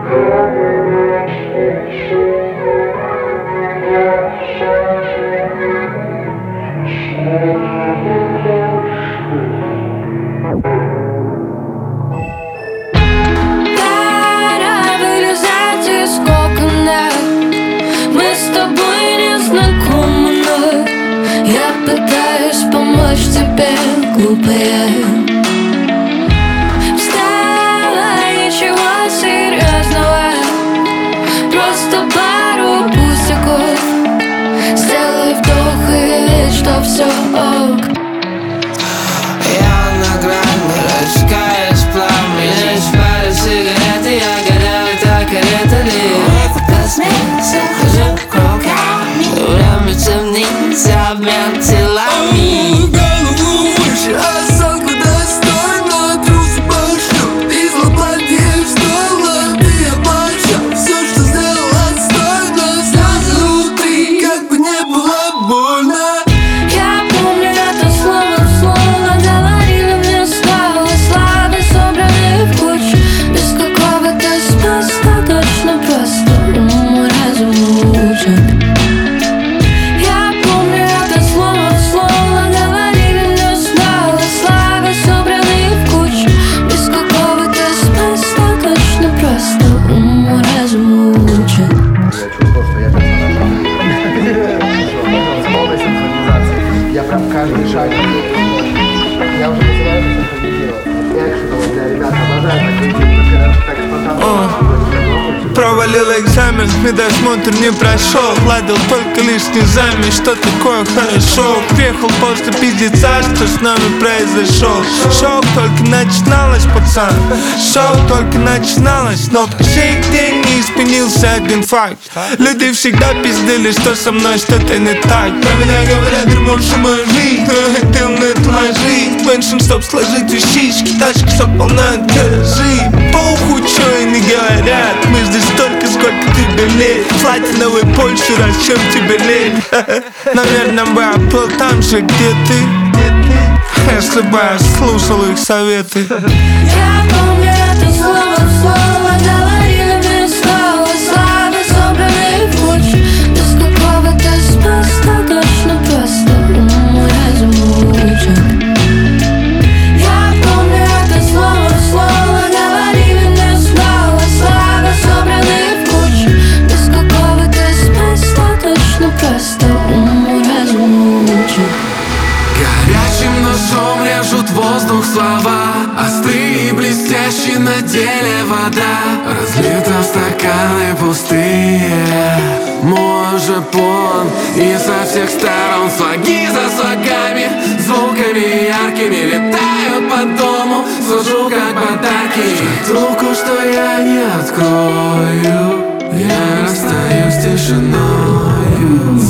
Пора вылезать из кокона. Мы с тобой не знакомы, но я пытаюсь помочь тебе, глупая. Вставай, ничего серьезного, просто пару пустяков. Сделай вдох и верь, что все ок. Я на грани, рожкаюсь пламени. Шпали сигареты, я горю, так это ли? Это космос, хожу кругами. Время темнится, обмен телами. Голову выше, осанку достойно. Трусы пошлю, из лопатки стоило. Ты обольщал, все, что сделал, отстойно. Слезы внутри, как бы не было больно. Я помню это слово в слово. Говорили мне снова слова, собранные в кучу. Без какого-то смысла, точно просто уму разуму учат. Я помню это слово в слово. Говорили мне снова слова, собранные в кучу. Без какого-то смысла, точно просто уму разуму учат. Я чувствовал, что я персонаж полной синхронизации. Я прям каждый шаг. Я уже называю это синхронизировать. Экшеново для ребят обожаю так выйти, так спонтанно. Провалил экзамен, медосмотр не прошел. Ладил только лишний замес, что такое хорошо. Приехал после пиздеца, что с нами произошел. Шоу только начиналось, пацан. Шоу только начиналось, но по сей день не изменился один факт. Люди всегда пиздили, что со мной что-то не так. Про меня говорят, дерьмо, что моя жизнь, но я хотел на это ложить. Меньше, чтоб сложить вещички, тачки, чтоб полна гаражи. Похуй, чё и не говорят. Мы здесь столько, сколько тебе лет. Платиновый больше раз, чем тебе лет. Наверное, бы я был там же, где ты, если бы я слушал их советы. Я помню это слово в слово. Говорили мне снова слова, собранные в кучу. Без какого-то смысла, точно просто уму разуму учат. Я помню это слово в слово. Говорили мне снова слова, собранные в кучу. Без какого-то смысла, точно просто уму разуму учат. Горячим ножом режут воздух слова. Острые и блестящие на деле вода. Разлита в стаканы пустые. Мой же полон, и со всех сторон слоги за слогами. Звуками яркими летают по дому. Служу как подарки. Трубку, что я не открою. Я расстаюсь с тишиною.